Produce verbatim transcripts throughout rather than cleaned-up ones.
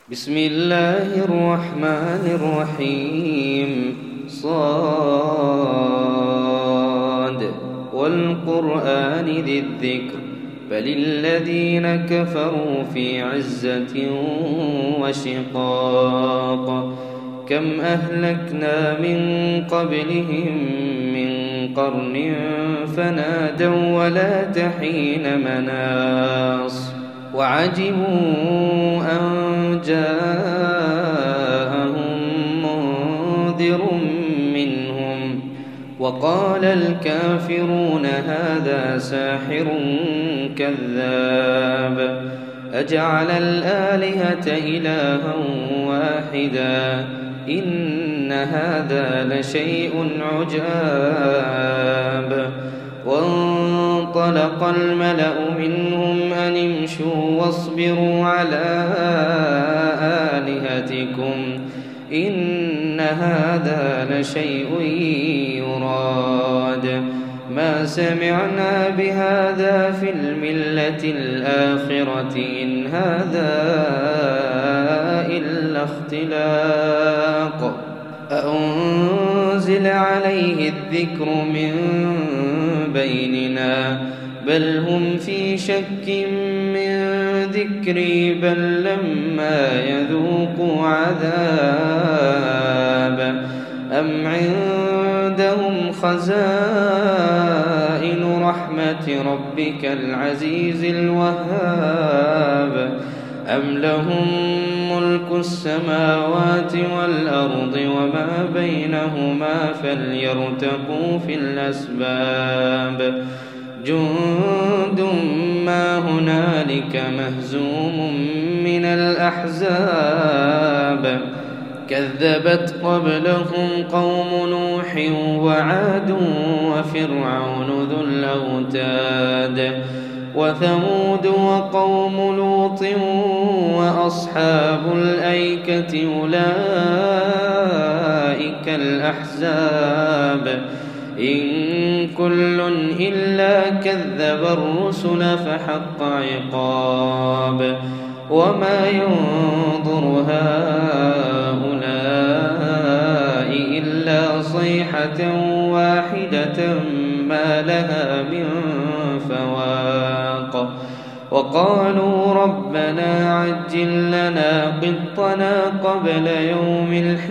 بسم الله الرحمن الرحيم. صاد والقرآن ذي الذكر بل الذين كفروا في عزة وشقاق. كم أهلكنا من قبلهم من قرن فنادوا ولا تحين مناص وعجبوا أن جاءهم منذر منهم وقال الكافرون هذا ساحر كذاب. أجعل الآلهة إلها واحدا إن هذا لشيء عجاب. وانطلق الملأ منهم أن امشوا واصبروا على آلهتكم إن هذا لشيء يراد. ما سمعنا بهذا في الملة الآخرة إن هذا إلا اختلاق. أأنزل عليه الذكر من بيننا بل هم في شك من ذكري بل لما يذوقوا عذاب. أم عندهم خزائن رحمة ربك العزيز الوهاب أم لهم ملك السماوات والأرض وما بينهما فليرتقوا في الأسباب. جند ما هنالك مهزوم من الأحزاب. كذبت قبلهم قوم نوح وعاد وفرعون ذو الأوتاد وثمود وقوم لوط وأصحاب الأيكة أولئك الأحزاب. إن كل إلا كذب الرسل فحق عقاب. وما ينظر هؤلاء إلا صيحة واحدة ما لها من فواق. وقالوا ربنا عجل لنا قطنا قبل يوم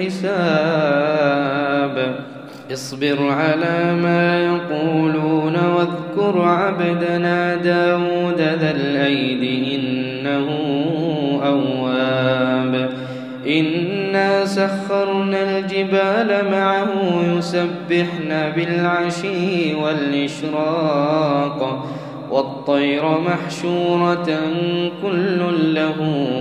الحساب. اصبر على ما يقولون واذكر عبدنا داود ذا الأيد إنه أواب. إنا سخرنا الجبال معه يسبحن بالعشي والإشراق والطير محشورة كل له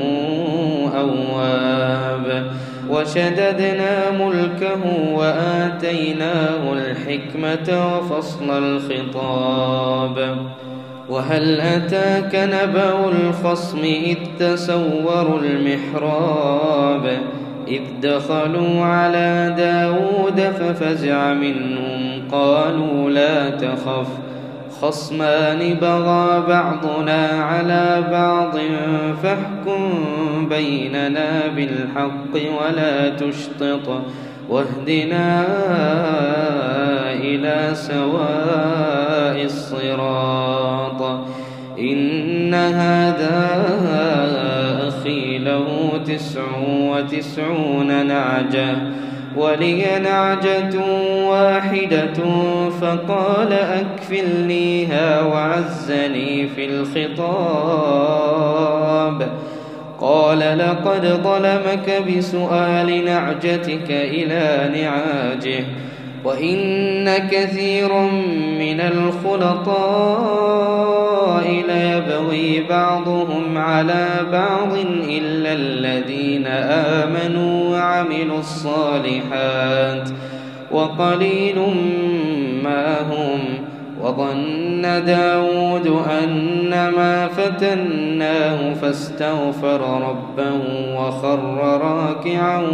أواب. وشددنا ملكه وآتيناه الحكمة وفصل الخطاب. وهل أتاك نبأ الخصم إذ تسوروا المحراب إذ دخلوا على داود ففزع منهم قالوا لا تخف خصمان بغى بعضنا على بعض فاحكم بيننا بالحق ولا تشطط واهدنا إلى سواء الصراط. إن هذا أخي له تسع وتسعون نعجة ولي نعجة واحدة فقال أكفلنيها وعزني في الخطاب. قال لقد ظلمك بسؤال نعجتك إلى نعاجه وإن كثيرا من الخلطاء ليبغي بعضهم على بعض إلا الذين آمنوا وعملوا الصالحات وقليل ما هم وظن داود أنما فتناه فاستغفر ربه وخر راكعا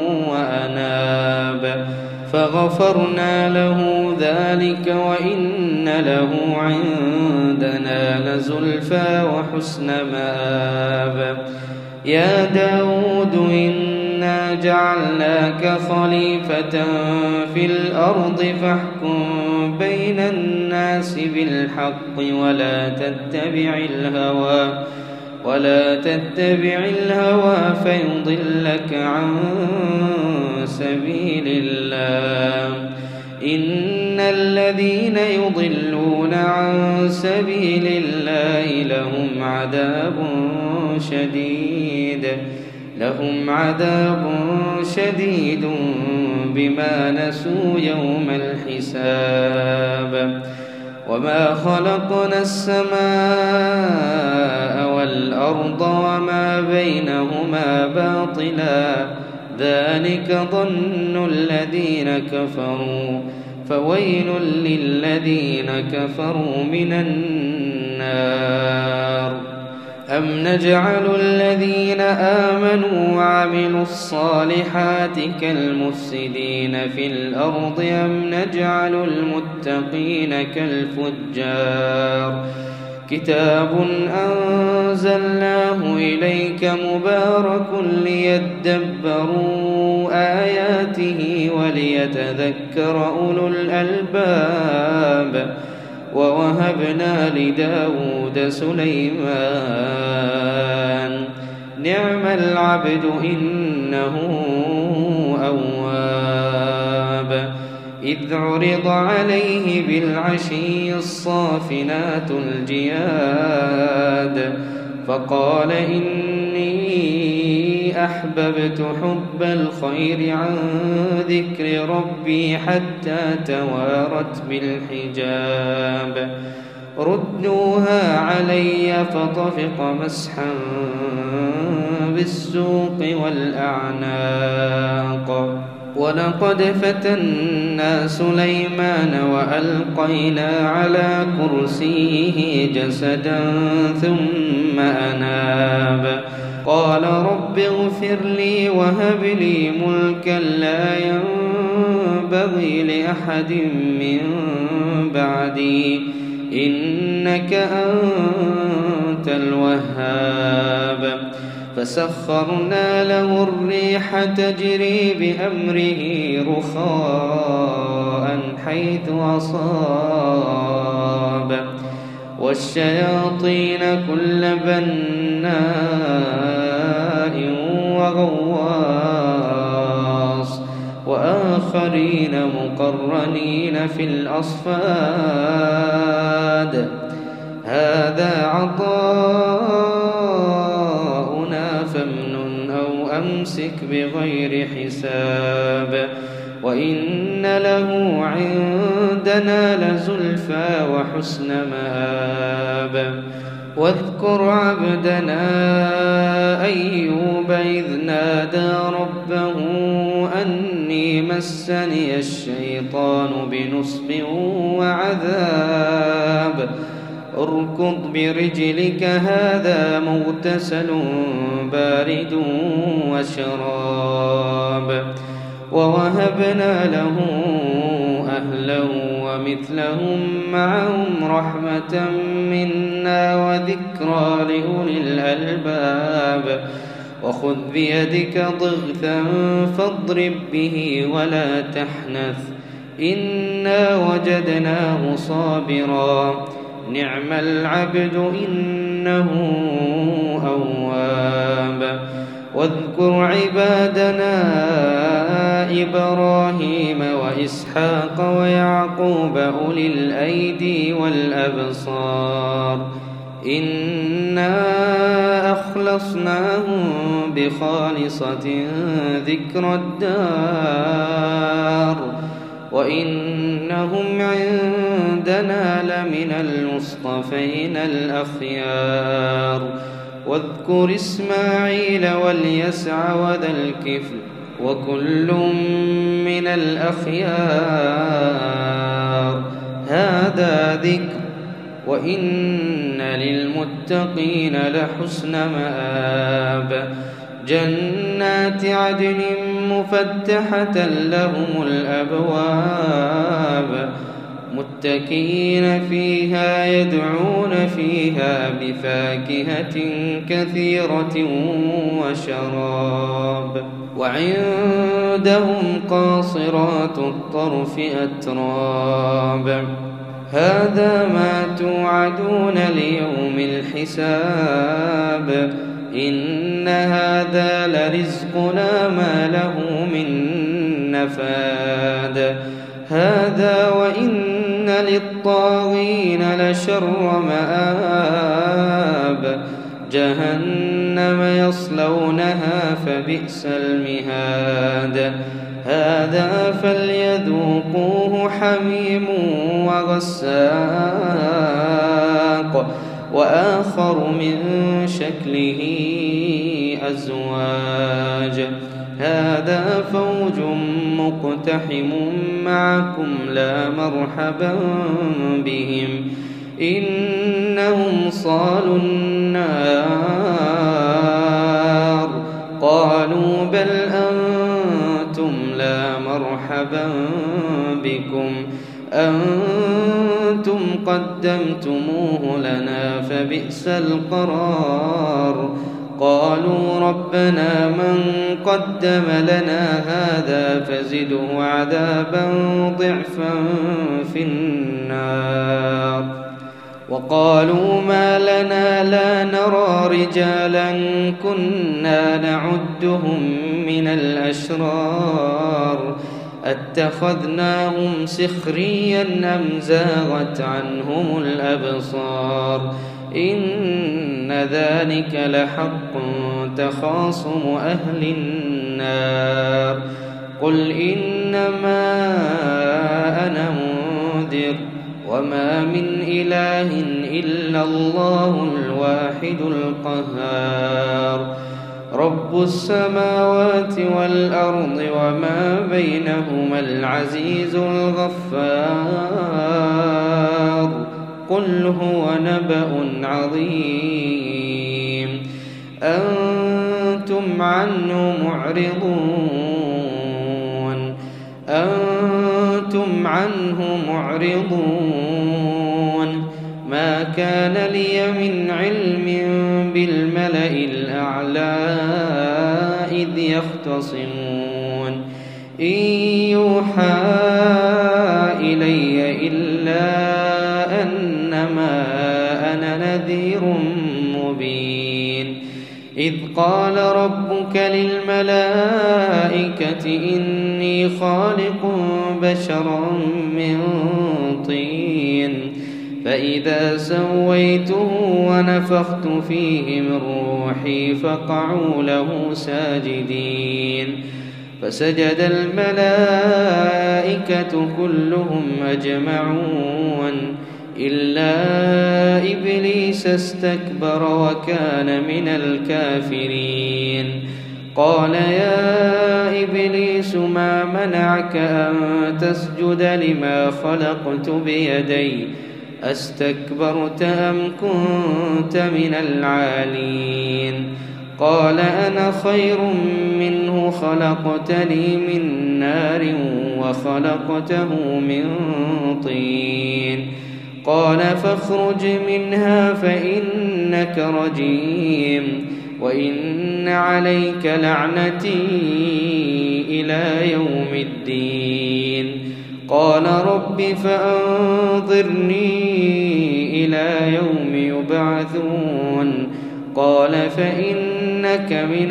وأناب فغفرنا له ذلك وإن له عندنا لزلفى وحسن مآب. يا داود إنا جعلناك خليفة في الأرض فاحكم بين الناس بالحق ولا تتبع الهوى ولا تتبع الهوى فيضلك عن سبيل الله. إن الذين يضلون عن سبيل الله لهم عذاب شديد لهم عذاب شديد بما نسوا يوم الحساب. وما خلقنا السماء والأرض وما بينهما باطلا ذلك ظن الذين كفروا فويل للذين كفروا من النار. أم نجعل الذين آمنوا وعملوا الصالحات كالمفسدين في الأرض أم نجعل المتقين كالفجار. كتاب أنزلناه إليك مبارك ليدبروا آياته وليتذكر أولو الألباب. ووهبنا لداود سليمان نعم العبد إنه أواب. إذ عرض عليه بالعشي الصافنات الجياد فقال إني أحببت حب الخير عن ذكر ربي حتى توارت بالحجاب. ردوها علي فطفق مسحا بالسوق والأعناق. ولقد فتنا سليمان وألقينا على كرسيه جسدا ثم أناب. قال رب اغفر لي وهب لي ملكا لا ينبغي لأحد من بعدي إنك أنت الوهاب. فسخرنا له الريح تجري بأمره رخاء حيث أصاب والشياطين كل بناء وغواص وآخرين مقرنين في الأصفاد. هذا عطاؤنا فامنن أو أمسك بغير حساب وإن له عندنا لزلفى وحسن مآب. واذكر عبدنا أيوب إذ نادى ربه أني مسني الشيطان بنصب وعذاب. اركض برجلك هذا مغتسل بارد وشراب. ووهبنا له أهله ومثلهم معهم رحمة منا وذكرى لأولي الألباب. وخذ بيدك ضغثا فاضرب به ولا تحنث إنا وجدناه صابرا نعم العبد إنه أواب. واذكر عبادنا إبراهيم وإسحاق ويعقوب أولي الأيدي والأبصار إنا أخلصناهم بخالصة ذكر الدار وإنهم عندنا لمن المصطفين الأخيار. واذكر إسماعيل واليسع وذا الكفل وكل من الأخيار. هذا ذكر وإن للمتقين لحسن مآب جنات عدن مفتحة لهم الأبواب متكئين فيها يدعون فيها بفاكهة كثيرة وشراب وعندهم قاصرات الطرف أتراب هذا ما توعدون ليوم الحساب إن هذا لرزقنا ما له من نفاد هذا وإن للطاغين لشر مآب جهنم يصلونها فبئس المهاد هذا فليذوقوه حميم وغساق وآخر من شكله أزواج هذا فوج مقتحم معكم لا مرحبا بهم إنهم صالوا النار قالوا بل أنتم لا مرحبا بكم أنتم قدمتموه لنا فبئس القرار قالوا ربنا من قدم لنا هذا فزده عذابا ضعفا في النار وقالوا ما لنا لا نرى رجالا كنا نعدهم من الأشرار اتخذناهم سخريا أم زاغت عنهم الأبصار إن ذلك لحق تخاصم أهل النار قل إنما أنا منذر وما من إله إلا الله الواحد القهار رب السماوات والأرض وما بينهما العزيز الغفار قل هو نبأ عظيم أنتم عنه معرضون أنتم عنه معرضون ما كان لي من علم بالملأ الأعلى إذ يختصمون إن يوحى إلي إلا أنما أنا نذير مبين إذ قال ربك للملائكة إني خالق بشرا من طين فإذا سويته ونفخت فيه من روحي فقعوا له ساجدين فسجد الملائكة كلهم أجمعون إلا إبليس استكبر وكان من الكافرين قال يا إبليس ما منعك أن تسجد لما خلقت بيدي أستكبرت أم كنت من العالين قال أنا خير منه خلقتني من نار وخلقته من طين قال فاخرج منها فإنك رجيم وإن عليك لعنتي إلى يوم الدين قال رب فأنظرني إلى يوم يبعثون قال فإنك من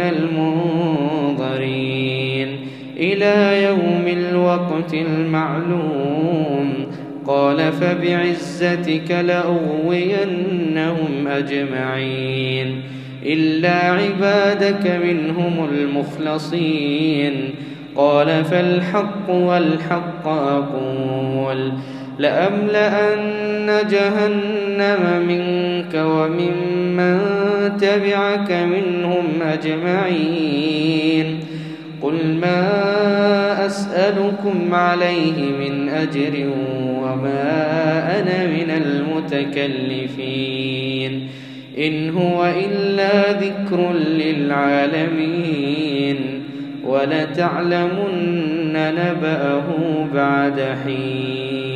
المنظرين إلى يوم الوقت المعلوم قال فبعزتك لأغوينهم أجمعين إلا عبادك منهم المخلصين قال فالحق والحق أقول لأملأن جهنم منك وممن تبعك منهم أجمعين قل ما أسألكم عليه من أجر وما أنا من المتكلفين إن هو إلا ذكر للعالمين ولتعلمن نبأه بعد حين.